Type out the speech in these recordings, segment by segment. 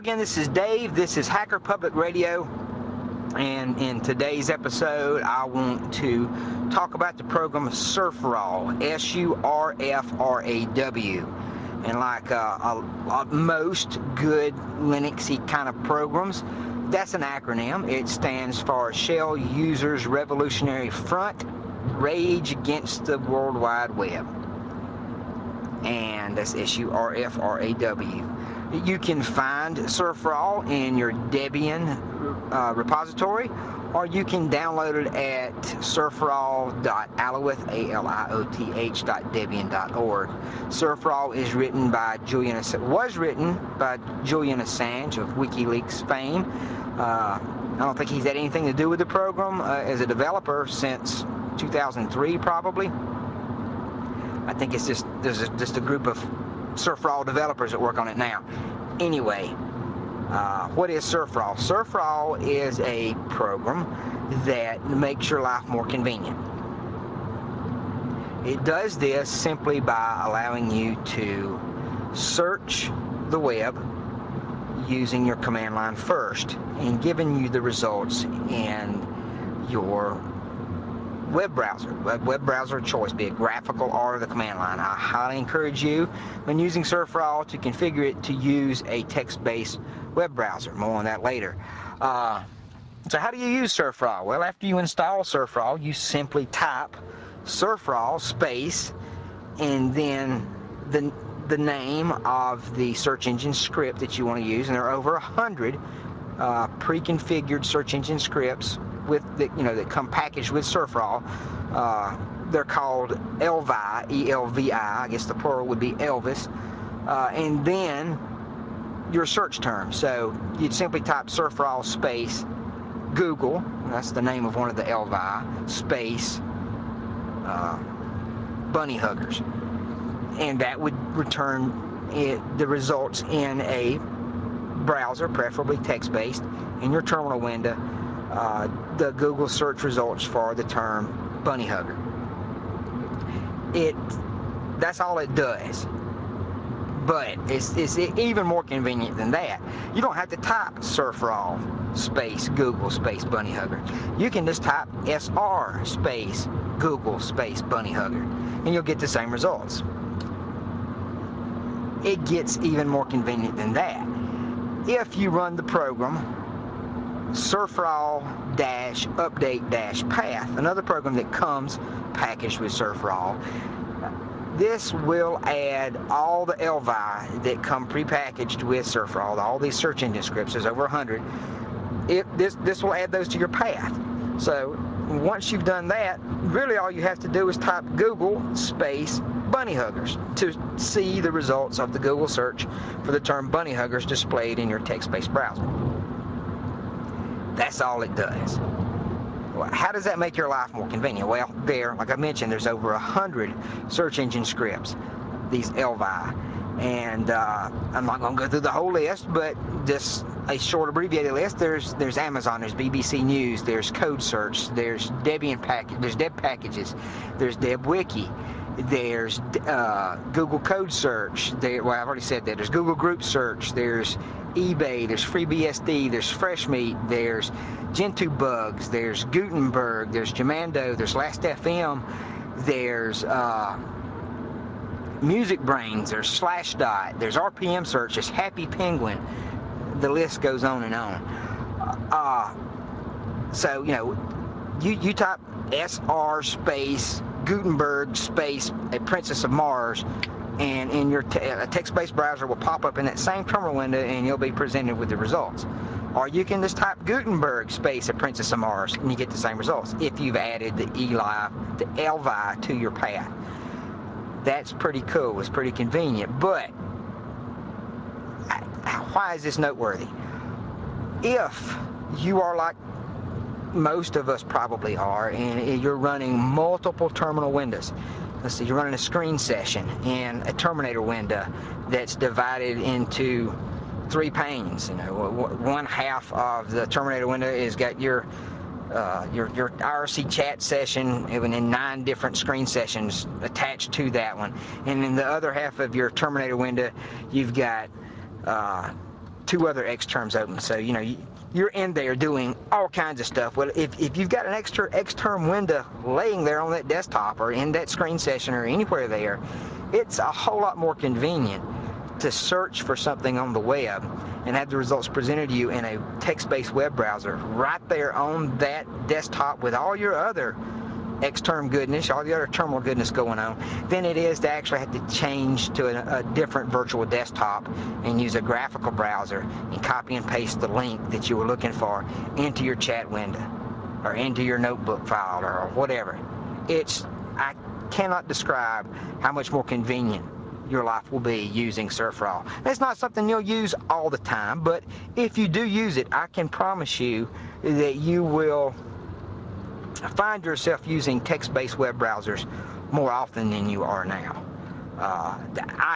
again, this is Dave. This is Hacker Public Radio. And in today's episode, I want to talk about the program Surfraw, S-U-R-F-R-A-W. And like most good Linuxy kind of programs, that's an acronym. It stands for Shell Users Revolutionary Front, Rage Against the World Wide Web. And that's S-U-R-F-R-A-W. You can find Surfraw in your Debian repository, or you can download it at surfraw.alioth, A-L-I-O-T-H.debian.org. Surfraw is written by was written by Julian Assange of WikiLeaks fame. I don't think he's had anything to do with the program as a developer since 2003, probably. I think it's there's just a group of Surfraw developers that work on it now. Anyway, what is Surfraw? Surfraw is a program that makes your life more convenient. It does this simply by allowing you to search the web using your command line first and giving you the results in your web browser of choice, be it graphical or the command line. I highly encourage you, when using Surfraw, to configure it to use a text-based web browser. More on that later. So how do you use Surfraw? Well, after you install Surfraw, you simply type Surfraw space and then the name of the search engine script that you want to use, and there are over 100 pre-configured search engine scripts that come packaged with Surfraw. They're called Elvi, E-L-V-I. I guess the plural would be Elvis. And then your search term. So you'd simply type Surfraw space Google. That's the name of one of the Elvi. Space bunny huggers. And that would return the results in a browser, preferably text-based, in your terminal window. The Google search results for the term bunny hugger. That's all it does. But it's even more convenient than that. You don't have to type Surfraw space Google space bunny hugger. You can just type SR space Google space bunny hugger, and you'll get the same results. It gets even more convenient than that. If you run the program Surfraw-update-path, another program that comes packaged with Surfraw, this will add all the Elvi that come prepackaged with Surfraw, all these search engine scripts. There's over 100. This will add those to your path. So once you've done that, really all you have to do is type Google space bunny huggers to see the results of the Google search for the term bunny huggers displayed in your text-based browser. That's all it does. Well, how does that make your life more convenient? Well, like I mentioned, there's over 100 search engine scripts, these Elvi. And I'm not going to go through the whole list, but just a short abbreviated list. There's Amazon, there's BBC News, there's Code Search, there's Debian package, there's Deb packages, there's DebWiki, there's Google Code Search. Well, I've already said that. There's Google Group Search, there's eBay, there's FreeBSD, there's FreshMeat, there's Gentoo Bugs, there's Gutenberg, there's Jamando, there's Last.fm, there's Music Brains, there's Slashdot, there's RPM Search, there's Happy Penguin. The list goes on and on. So, you type SR space Gutenberg space a Princess of Mars, and in your a text-based browser will pop up in that same terminal window, and you'll be presented with the results. Or you can just type Gutenberg space a Princess of Mars, and you get the same results if you've added the Elvi to your path. That's pretty cool. It's pretty convenient. But why is this noteworthy? If you are like most of us probably are, and you're running multiple terminal windows. Let's see, you're running a screen session in a Terminator window that's divided into 3 panes. One half of the Terminator window is got your IRC chat session, and then 9 different screen sessions attached to that one. And in the other half of your Terminator window, you've got two other X-terms open. So, you know, you're in there doing all kinds of stuff. Well, if you've got an extra X-term window laying there on that desktop or in that screen session or anywhere there, it's a whole lot more convenient to search for something on the web and have the results presented to you in a text-based web browser right there on that desktop with all your other X-term goodness, all the other terminal goodness going on, than it is to actually have to change to a different virtual desktop and use a graphical browser and copy and paste the link that you were looking for into your chat window or into your notebook file or whatever. I cannot describe how much more convenient your life will be using Surfrawl. It's not something you'll use all the time, but if you do use it, I can promise you that you will find yourself using text-based web browsers more often than you are now. I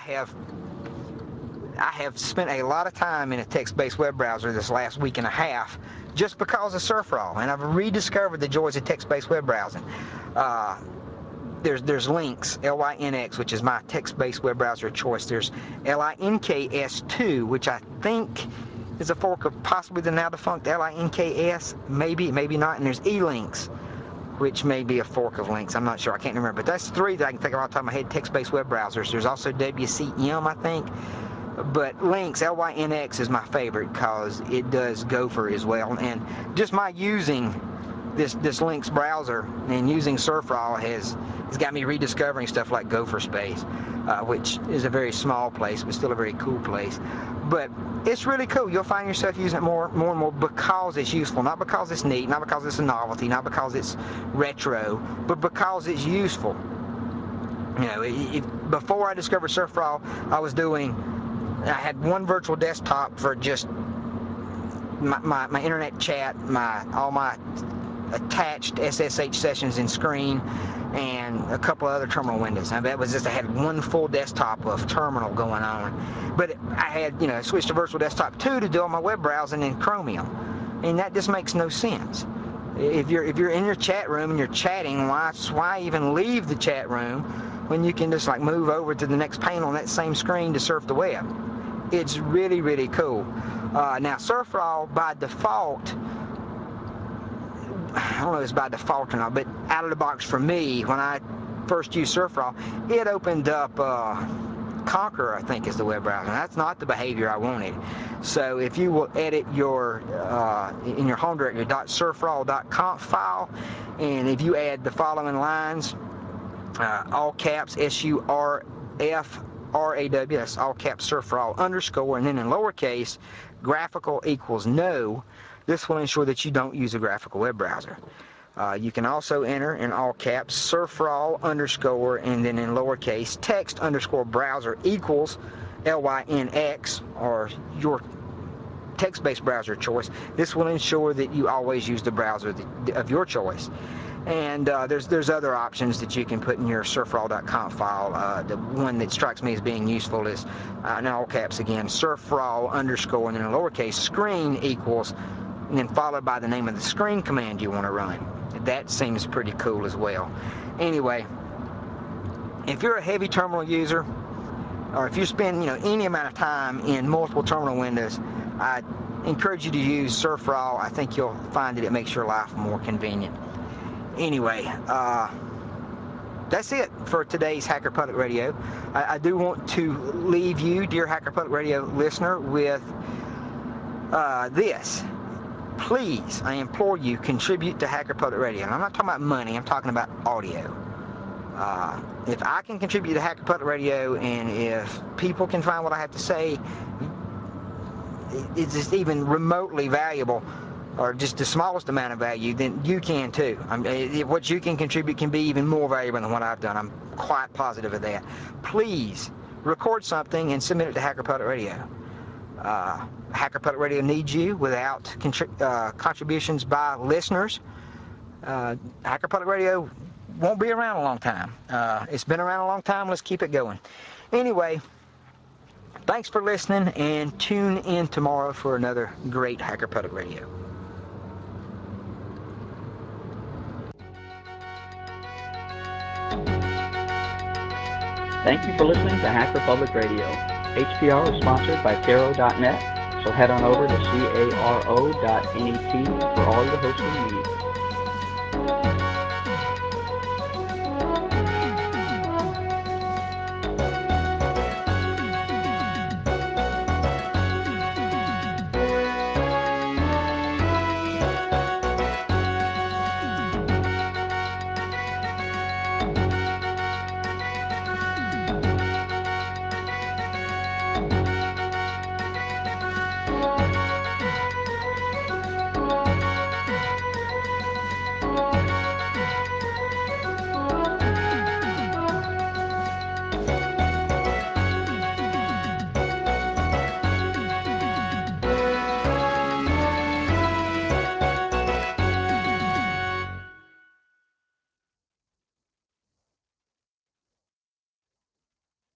have spent a lot of time in a text-based web browser this last week and a half just because of Surfrawl, and I've rediscovered the joys of text-based web browsing. There's Lynx, Lynx, which is my text-based web browser of choice. There's LINKS2, which I think is a fork of possibly the now defunct LINKS, maybe not, and there's eLinks, which may be a fork of Lynx. I'm not sure. I can't remember. But that's three that I can think of off the top of my head, text-based web browsers. There's also WCM, I think. But Lynx, LYNX, is my favorite because it does Gopher as well. And just my using this Lynx browser and using Surfrawl has got me rediscovering stuff like Gopher Space, which is a very small place, but still a very cool place. But it's really cool. You'll find yourself using it more and more because it's useful, not because it's neat, not because it's a novelty, not because it's retro, but because it's useful. You know, before I discovered Surfrawl, I had one virtual desktop for just my internet chat, all my attached SSH sessions in screen, and a couple of other terminal windows. Now that was just, I had one full desktop of terminal going on. But I had, you know, switched to Virtual Desktop 2 to do all my web browsing in Chromium. And that just makes no sense. If you're in your chat room and you're chatting, why even leave the chat room when you can just like move over to the next pane on that same screen to surf the web? It's really, really cool. Now Surfrawl by default, I don't know if it's by default or not, but out of the box for me, when I first used Surfrawl, it opened up Conqueror, I think is the web browser. That's not the behavior I wanted. So if you will edit your in your home directory .surfrawl.conf file, and if you add the following lines, all caps SURFRAW, that's all caps Surfrawl _, and then in lowercase, graphical equals no. This will ensure that you don't use a graphical web browser. You can also enter in all caps Surfrawl _ and then in lowercase text _browser equals LYNX, or your text-based browser choice. This will ensure that you always use the browser of your choice. And there's other options that you can put in your surfrawl.conf file. The one that strikes me as being useful is, in all caps again, Surfrawl _ and then in lowercase screen equals, and then followed by the name of the screen command you want to run. That seems pretty cool as well. Anyway, if you're a heavy terminal user, or if you spend any amount of time in multiple terminal windows, I encourage you to use Surfrawl. I think you'll find that it makes your life more convenient. Anyway, that's it for today's Hacker Public Radio. I do want to leave you, dear Hacker Public Radio listener, with this. Please, I implore you, contribute to Hacker Public Radio. And I'm not talking about money, I'm talking about audio. If I can contribute to Hacker Public Radio, and if people can find what I have to say, it's just even remotely valuable, or just the smallest amount of value, then you can too. What you can contribute can be even more valuable than what I've done. I'm quite positive of that. Please record something and submit it to Hacker Public Radio. Hacker Public Radio needs you. Without contributions by listeners, Hacker Public Radio won't be around a long time. It's been around a long time. Let's keep it going. Anyway, thanks for listening, and tune in tomorrow for another great Hacker Public Radio. Thank you for listening to Hacker Public Radio. HPR is sponsored by Caro.net, So head on over to caro.net for all your hosting needs.